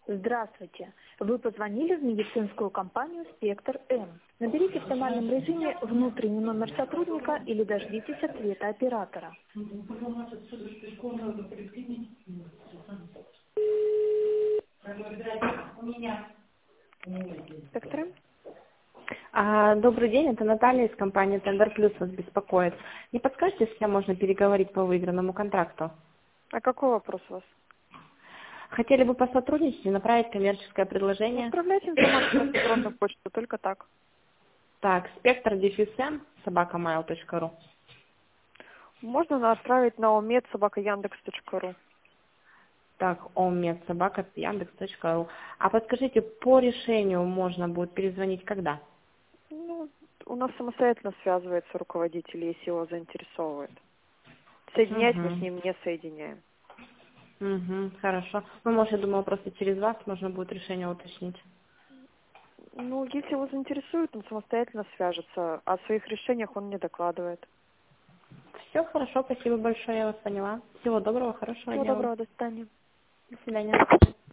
Здравствуйте. Вы позвонили в медицинскую компанию «Спектр М». Наберите в тональном режиме внутренний номер сотрудника или дождитесь ответа оператора. «Спектр М». Добрый день, это Наталья из компании Тендер Плюс вас беспокоит. Не подскажете, с кем можно переговорить по выигранному контракту? А какой вопрос у вас? Хотели бы посотрудничать и направить коммерческое предложение. Отправляйте информацию на электронную почту, только так. Так, spectr-собакамайл.ру. Можно отправить на omedsobaka.yandex.ru. Так, omedsobaka.yandex.ru. А подскажите, по решению можно будет перезвонить когда? Ну, у нас самостоятельно связывается руководитель, если его заинтересовывает. Соединять мы с ним не соединяем. Хорошо. Ну, может, я думала, просто через вас можно будет решение уточнить. Ну, если его заинтересует, он самостоятельно свяжется. О своих решениях он не докладывает. Все хорошо, спасибо большое, я вас поняла. Всего доброго, хорошего Всего дня вам. доброго, до свидания. До свидания.